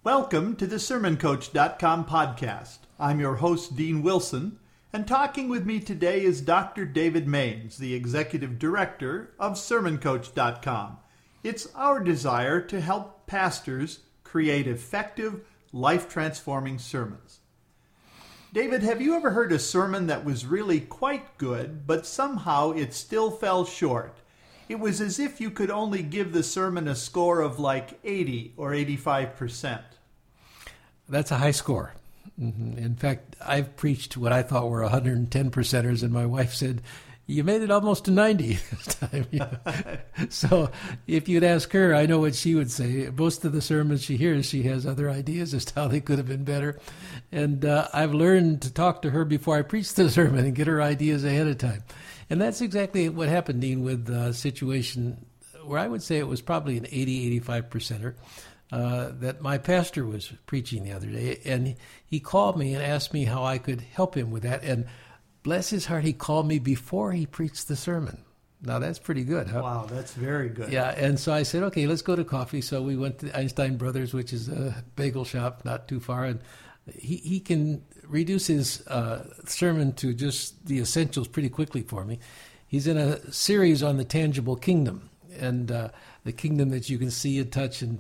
Welcome to the SermonCoach.com podcast. I'm your host, Dean Wilson, and talking with me today is Dr. David Maines, the Executive Director of SermonCoach.com. It's our desire to help pastors create effective, life-transforming sermons. David, have you ever heard a sermon that was really quite good, but somehow it still fell short? It was as if you could only give the sermon a score of like 80 or 85%. That's a high score. Mm-hmm. In fact, I've preached what I thought were 110%ers, and my wife said, you made it almost to 90 this time. So if you'd ask her, I know what she would say. Most of the sermons she hears, she has other ideas as to how they could have been better. And I've learned to talk to her before I preach the sermon and get her ideas ahead of time. And that's exactly what happened, Dean, with a situation where I would say it was probably an 80, 85%er. That my pastor was preaching the other day, and he called me and asked me how I could help him with that. And bless his heart, he called me before he preached the sermon. Now, that's pretty good, huh? Wow, that's very good. Yeah, and so I said, okay, let's go to coffee. So we went to Einstein Brothers, which is a bagel shop not too far, and he can reduce his sermon to just the essentials pretty quickly for me. He's in a series on the tangible kingdom, and the kingdom that you can see and touch and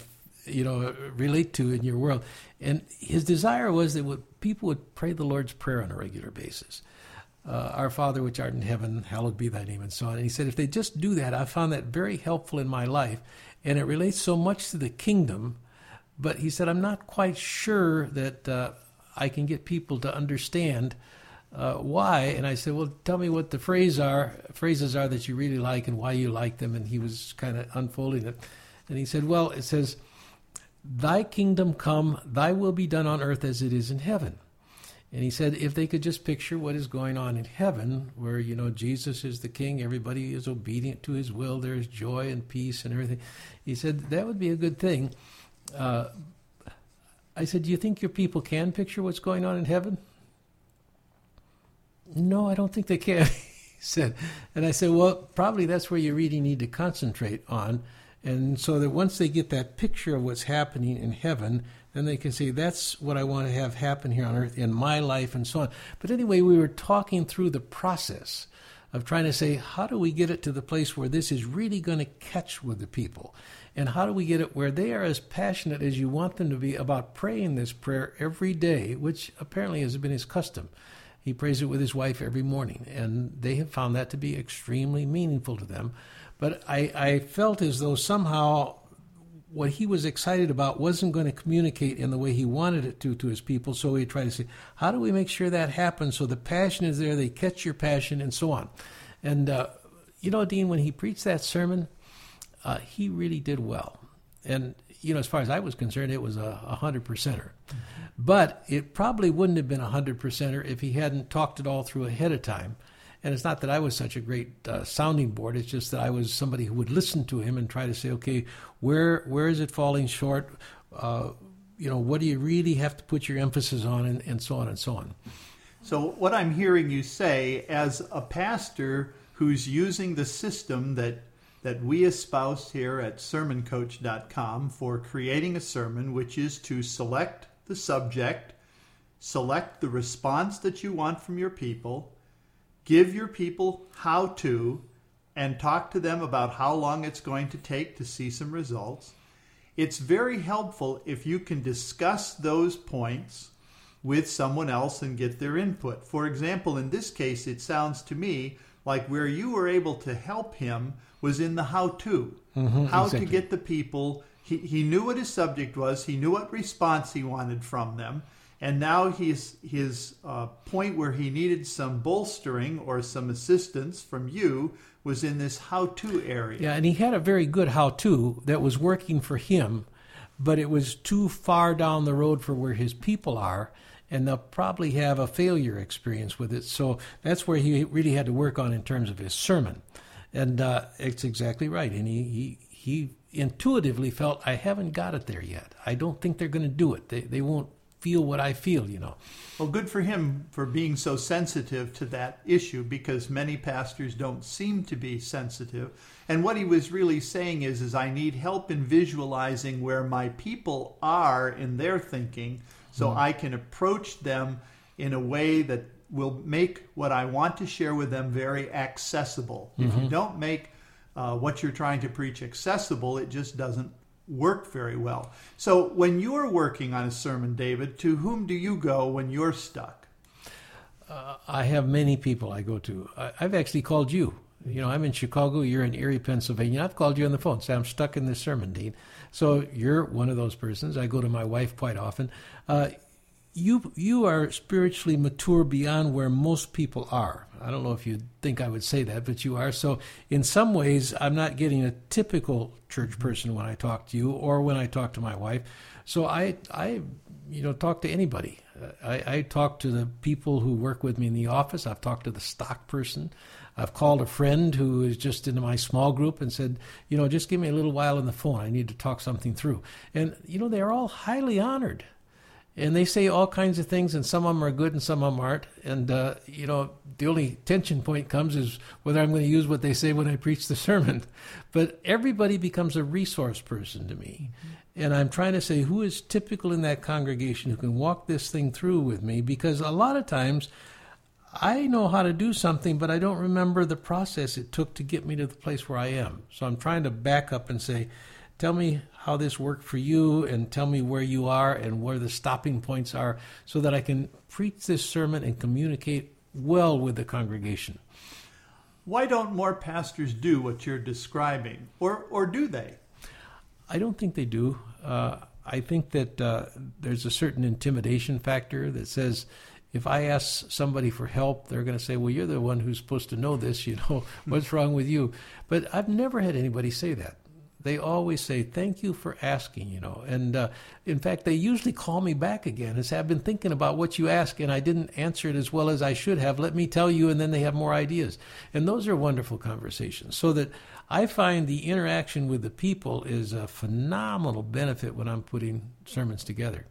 relate to in your world. And his desire was that people would pray the Lord's Prayer on a regular basis. Our Father which art in heaven, hallowed be thy name, and so on. And he said, if they just do that, I found that very helpful in my life. And it relates so much to the kingdom. But he said, I'm not quite sure that I can get people to understand why. And I said, well, tell me what the phrases are that you really like and why you like them. And he was kind of unfolding it. And he said, well, it says, thy kingdom come, thy will be done on earth as it is in heaven. And he said if they could just picture what is going on in heaven, where, Jesus is the king, everybody is obedient to his will, there's joy and peace and everything. He said that would be a good thing. I said, do you think your people can picture what's going on in heaven? No, I don't think they can, he said. And I said, well, probably that's where you really need to concentrate on. And so that once they get that picture of what's happening in heaven, then they can say, that's what I want to have happen here on earth in my life and so on. But anyway, we were talking through the process of trying to say, how do we get it to the place where this is really going to catch with the people? And how do we get it where they are as passionate as you want them to be about praying this prayer every day, which apparently has been his custom. He prays it with his wife every morning, and they have found that to be extremely meaningful to them. But I felt as though somehow what he was excited about wasn't going to communicate in the way he wanted it to his people. So he tried to say, how do we make sure that happens so the passion is there, they catch your passion, and so on. And, Dean, when he preached that sermon, he really did well. And, as far as I was concerned, it was a 100%er. But it probably wouldn't have been a 100%er if he hadn't talked it all through ahead of time. And it's not that I was such a great sounding board. It's just that I was somebody who would listen to him and try to say, okay, where is it falling short? What do you really have to put your emphasis on, and so on and so on. So what I'm hearing you say, as a pastor who's using the system that we espouse here at SermonCoach.com for creating a sermon, which is to select the subject, select the response that you want from your people, give your people how to, and talk to them about how long it's going to take to see some results. It's very helpful if you can discuss those points with someone else and get their input. For example, in this case, it sounds to me like where you were able to help him was in the how-to. How exactly to get the people. He knew what his subject was. He knew what response he wanted from them. And now his point where he needed some bolstering or some assistance from you was in this how-to area. Yeah, and he had a very good how-to that was working for him, but it was too far down the road for where his people are, and they'll probably have a failure experience with it. So that's where he really had to work on in terms of his sermon. And it's exactly right. And he intuitively felt, I haven't got it there yet. I don't think they're going to do it. They won't feel what I feel, you know. Well, good for him for being so sensitive to that issue, because many pastors don't seem to be sensitive. And what he was really saying is I need help in visualizing where my people are in their thinking, so I can approach them in a way that will make what I want to share with them very accessible. If you don't make what you're trying to preach accessible, it just doesn't work very well. So when you're working on a sermon, David, to whom do you go when you're stuck? I have many people I go to. I've actually called you. You know, I'm in Chicago, you're in Erie, Pennsylvania. I've called you on the phone, say, I'm stuck in this sermon, Dean. So you're one of those persons. I go to my wife quite often. You are spiritually mature beyond where most people are. I don't know if you think I would say that, but you are. So in some ways, I'm not getting a typical church person when I talk to you or when I talk to my wife. So I talk to anybody. I talk to the people who work with me in the office. I've talked to the stock person. I've called a friend who is just into my small group and said, just give me a little while on the phone. I need to talk something through. And, they're all highly honored. And they say all kinds of things, and some of them are good and some of them aren't. And, the only tension point comes is whether I'm going to use what they say when I preach the sermon. But everybody becomes a resource person to me. And I'm trying to say who is typical in that congregation who can walk this thing through with me, because a lot of times I know how to do something, but I don't remember the process it took to get me to the place where I am. So I'm trying to back up and say, tell me how this worked for you, and tell me where you are and where the stopping points are, so that I can preach this sermon and communicate well with the congregation. Why don't more pastors do what you're describing? Or do they? I don't think they do. I think that there's a certain intimidation factor that says, if I ask somebody for help, they're going to say, well, you're the one who's supposed to know this, what's wrong with you? But I've never had anybody say that. They always say, thank you for asking, And in fact, they usually call me back again and say, I've been thinking about what you asked and I didn't answer it as well as I should have. Let me tell you, and then they have more ideas. And those are wonderful conversations. So that I find the interaction with the people is a phenomenal benefit when I'm putting sermons together.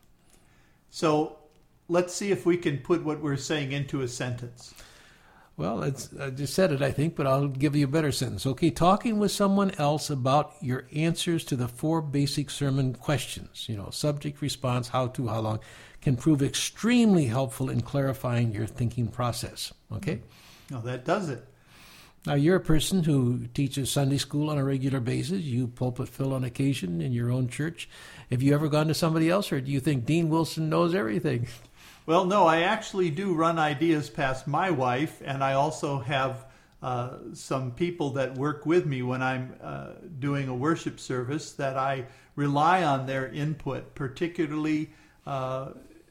So let's see if we can put what we're saying into a sentence. Well, I just said it, I think, but I'll give you a better sentence. Okay, talking with someone else about your answers to the 4 basic sermon questions, subject, response, how to, how long, can prove extremely helpful in clarifying your thinking process. Okay? No, that does it. Now, you're a person who teaches Sunday school on a regular basis. You pulpit fill on occasion in your own church. Have you ever gone to somebody else, or do you think Dean Wilson knows everything? Well, no, I actually do run ideas past my wife, and I also have some people that work with me when I'm doing a worship service that I rely on their input, particularly, and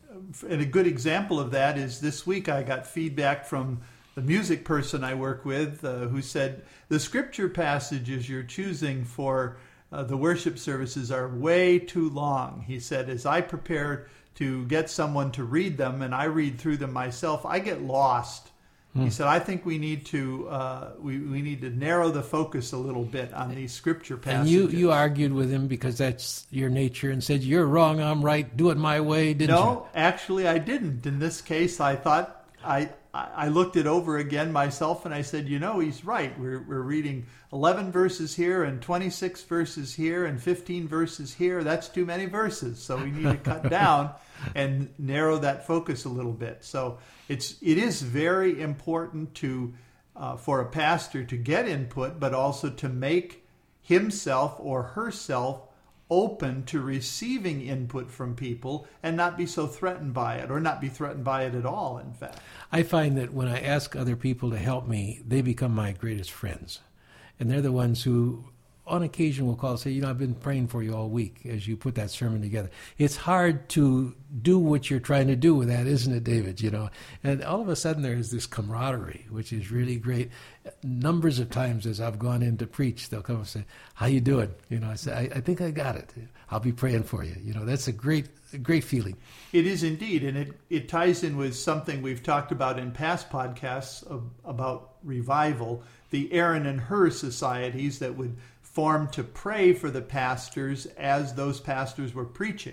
a good example of that is this week I got feedback from the music person I work with who said, the scripture passages you're choosing for the worship services are way too long. He said, as I prepare to get someone to read them, and I read through them myself, I get lost. He said, I think we need to we need to narrow the focus a little bit on these scripture passages. And you argued with him because that's your nature and said, you're wrong, I'm right, do it my way, didn't you? No, actually I didn't. In this case, I thought, I looked it over again myself and I said, he's right. We're reading 11 verses here and 26 verses here and 15 verses here. That's too many verses. So we need to cut down and narrow that focus a little bit. So it is very important to for a pastor to get input, but also to make himself or herself open to receiving input from people and not be so threatened by it, or not be threatened by it at all, in fact. I find that when I ask other people to help me, they become my greatest friends. And they're the ones who, on occasion, will call and say, I've been praying for you all week as you put that sermon together. It's hard to do what you're trying to do with that, isn't it, David? And all of a sudden there's this camaraderie, which is really great. Numbers of times as I've gone in to preach, they'll come and say, how you doing? I say, I think I got it. I'll be praying for you. That's a great feeling. It is indeed, and it ties in with something we've talked about in past podcasts about revival, the Aaron and Hur societies that would form to pray for the pastors as those pastors were preaching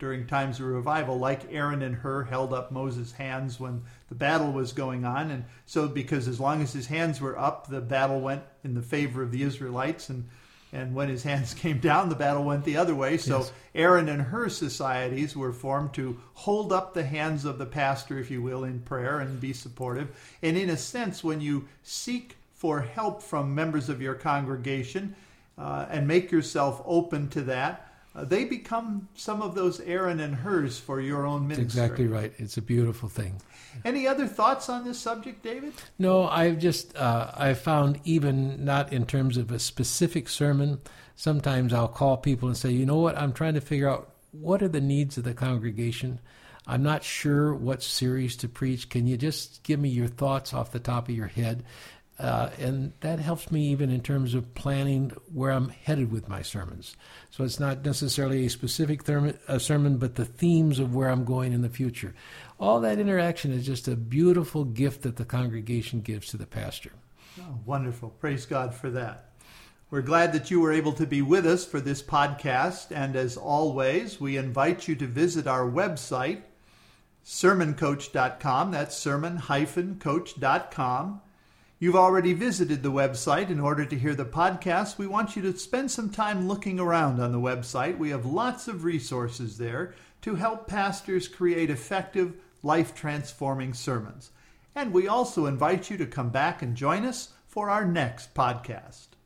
during times of revival, like Aaron and Hur held up Moses' hands when the battle was going on. And so because as long as his hands were up, the battle went in the favor of the Israelites, and when his hands came down, the battle went the other way. So yes. Aaron and Hur societies were formed to hold up the hands of the pastor, if you will, in prayer and be supportive. And in a sense, when you seek for help from members of your congregation and make yourself open to that, they become some of those Aaron and Hurs for your own ministry. That's exactly right. It's a beautiful thing. Any other thoughts on this subject, David? No, I've found, even not in terms of a specific sermon, sometimes I'll call people and say, you know what, I'm trying to figure out what are the needs of the congregation. I'm not sure what series to preach. Can you just give me your thoughts off the top of your head? And that helps me even in terms of planning where I'm headed with my sermons. So it's not necessarily a specific sermon, but the themes of where I'm going in the future. All that interaction is just a beautiful gift that the congregation gives to the pastor. Oh, wonderful. Praise God for that. We're glad that you were able to be with us for this podcast. And as always, we invite you to visit our website, sermoncoach.com. That's sermon-coach.com. You've already visited the website. In order to hear the podcast, we want you to spend some time looking around on the website. We have lots of resources there to help pastors create effective, life-transforming sermons. And we also invite you to come back and join us for our next podcast.